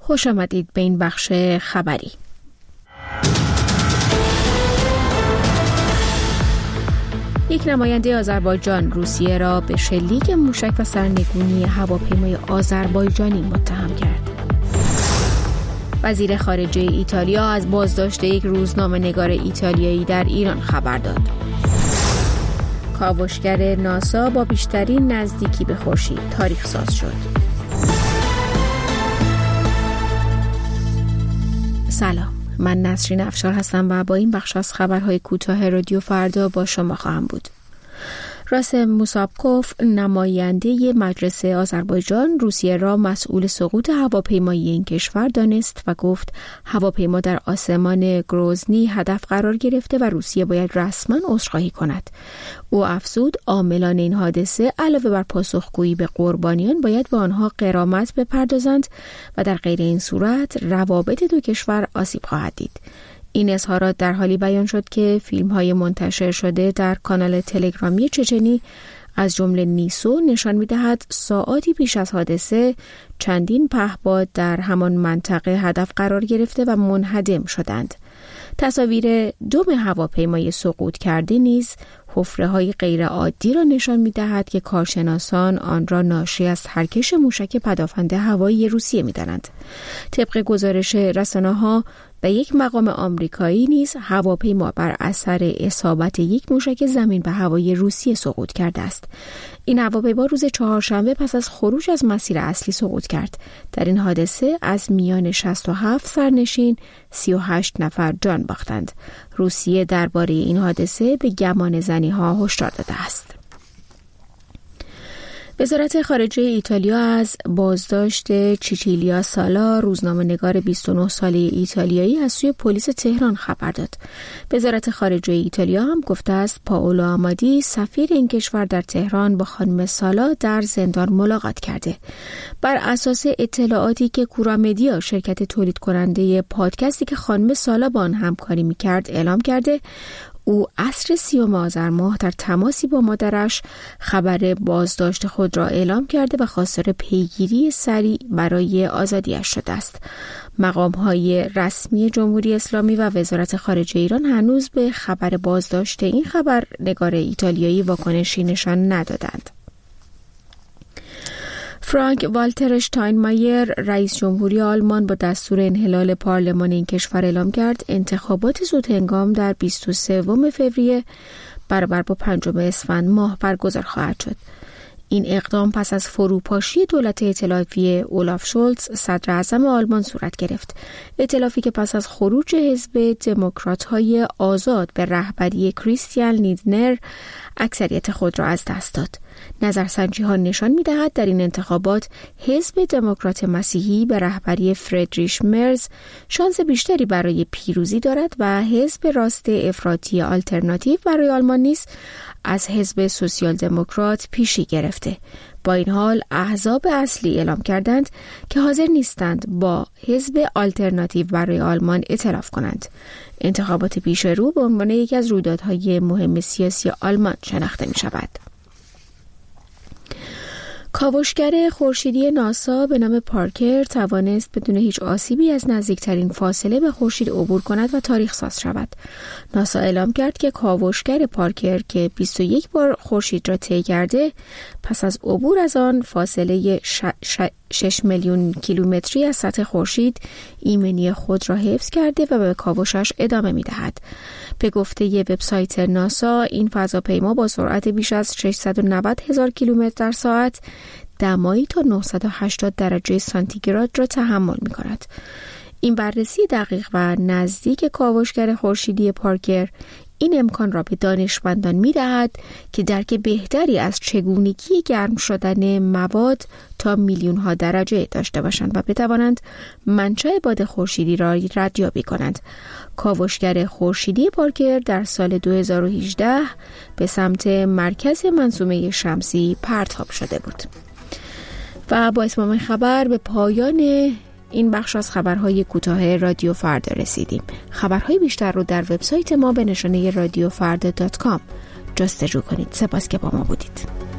خوش آمدید به این بخش خبری. یک نماینده آذربایجان روسیه را به شلیک موشک و سرنگونی هواپیمای آذربایجانی متهم کرد. وزیر خارجه ایتالیا از بازداشت یک روزنامه‌نگار ایتالیایی در ایران خبر داد. کاوشگر ناسا با بیشترین نزدیکی به خورشید تاریخ ساز شد. سلام، من نسرین افشار هستم و با این بخش از خبرهای کوتاه رادیو فردا با شما خواهم بود. راسم موسابکوف، نماینده مجلس آذربایجان، روسیه را مسئول سقوط هواپیمایی این کشور دانست و گفت هواپیما در آسمان گروزنی هدف قرار گرفته و روسیه باید رسما عذرخواهی کند. او افزود عاملان این حادثه علاوه بر پاسخگویی به قربانیان باید به آنها غرامت بپردازند و در غیر این صورت روابط دو کشور آسیب خواهد دید. این اظهارات در حالی بیان شد که فیلم‌های منتشر شده در کانال تلگرامی چچنی از جمله نیسو نشان می‌دهد ساعاتی پیش از حادثه چندین پهپاد در همان منطقه هدف قرار گرفته و منهدم شدند. تصاویر دم هواپیمای سقوط کرده نیز حفره‌های غیرعادی را نشان می‌دهد که کارشناسان آن را ناشی از ترکش موشک پدافند هوایی روسیه می‌دانند. طبق گزارش رسانه‌ها و یک مقام آمریکایی نیز هواپیما بر اثر اصابت یک موشک زمین به هوای روسیه سقوط کرده است. این هواپیما روز چهارشنبه پس از خروج از مسیر اصلی سقوط کرد. در این حادثه از میان 67 سرنشین 38 نفر جان باختند. روسیه درباره این حادثه به گمان زنی‌ها هشدار داده است. وزارت خارجه ایتالیا از بازداشت چیچیلیا سالا، روزنامه‌نگار 29 ساله ایتالیایی، از سوی پلیس تهران خبر داد. وزارت خارجه ایتالیا هم گفته است پائولو آمادی، سفیر این کشور در تهران، با خانم سالا در زندان ملاقات کرده. بر اساس اطلاعاتی که کورا مدیا، شرکت تولید کننده پادکستی که خانم سالا با آن همکاری می‌کرد، اعلام کرده، او عصر 30 آذر ماه در تماسی با مادرش خبر بازداشت خود را اعلام کرده و خواستار پیگیری سریع برای آزادیش شده است. مقام‌های رسمی جمهوری اسلامی و وزارت خارجه ایران هنوز به خبر بازداشت این خبرنگار ایتالیایی واکنشی نشان ندادند. فرانک والتر اشتاینمایر، رئیس جمهوری آلمان، با دستور انحلال پارلمان این کشور اعلام کرد انتخابات زودهنگام در 23 فوریه برابر با 5 اسفند ماه برگزار خواهد شد. این اقدام پس از فروپاشی دولت ائتلافی اولاف شولتز، صدر اعظم آلمان، صورت گرفت. ائتلافی که پس از خروج حزب دموکرات‌های آزاد به رهبری کریستیان لیندنر اکثریت خود را از دست داد. نظرسنجی‌ها نشان می‌دهد در این انتخابات حزب دموکرات مسیحی به رهبری فردریش مرز شانس بیشتری برای پیروزی دارد و حزب راست افراطی آلترناتیو برای آلمان نیز از حزب سوسیال دموکرات پیشی گرفته. با این حال احزاب اصلی اعلام کردند که حاضر نیستند با حزب آلترناتیو برای آلمان ائتلاف کنند. انتخابات پیش رو به عنوان یکی از رویدادهای مهم سیاسی آلمان شناخته می شود. کاوشگر خورشیدی ناسا به نام پارکر توانست بدون هیچ آسیبی از نزدیکترین فاصله به خورشید عبور کند و تاریخ ساز شود. ناسا اعلام کرد که کاوشگر پارکر که 21 بار خورشید را طی کرده، پس از عبور از آن فاصله 6 میلیون کیلومتری از سطح خورشید، ایمنی خود را حفظ کرده و به کاوشش ادامه می‌دهد. به گفته وبسایت ناسا، این فضاپیما با سرعت بیش از 690,000 کیلومتر در ساعت دمایی تا 980 درجه سانتیگراد را تحمل می‌کند. این بررسی دقیق و نزدیک کاوشگر خورشیدی پارکر این امکان را به دانشمندان می‌دهد که درک بهتری از چگونگی گرم شدن مواد تا میلیون‌ها درجه داشته باشند و بتوانند منشأ باد خورشیدی را ردیابی کنند. کاوشگر خورشیدی پارکر در سال 2018 به سمت مرکز منظومه شمسی پرتاب شده بود. و با اتمام خبر به پایان این بخش از خبرهای کوتاه رادیو فردا رسیدیم. خبرهای بیشتر رو در وبسایت ما به نشانه radiofrda.com جستجو کنید. سپاس که با ما بودید.